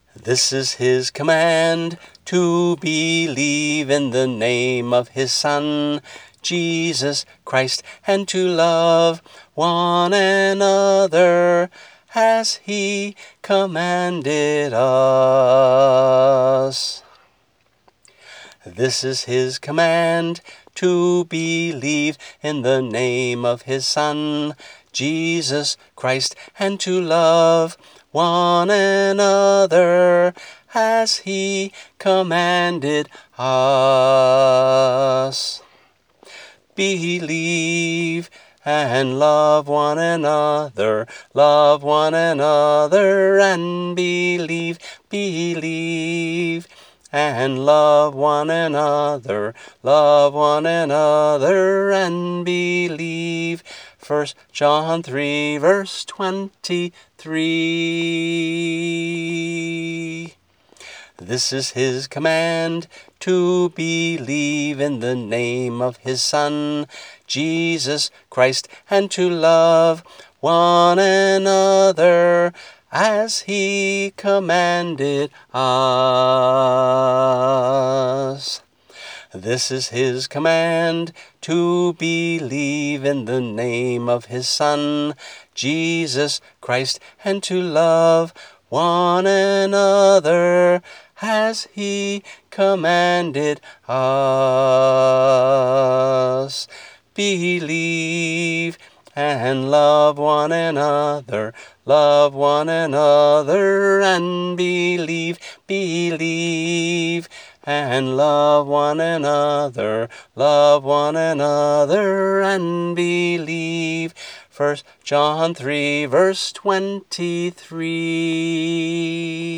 This is his command, to believe in the name of his Son, Jesus Christ, and to love one another as he commanded us. This is his command, to believe in the name of his Son, Jesus Christ, and to love one another as he commanded us. Believe and love one another, love one another and believe, believe and love one another, love one another and believe. 1 John 3 verse 23. This is his command, to believe in the name of his Son, Jesus Christ, and to love one another as he commanded us. This is his command, to believe in the name of his Son, Jesus Christ, and to love one another as he commanded us. Believe and love one another, love one another and believe, believe and love one another, love one another and believe. 1 John 3 verse 23.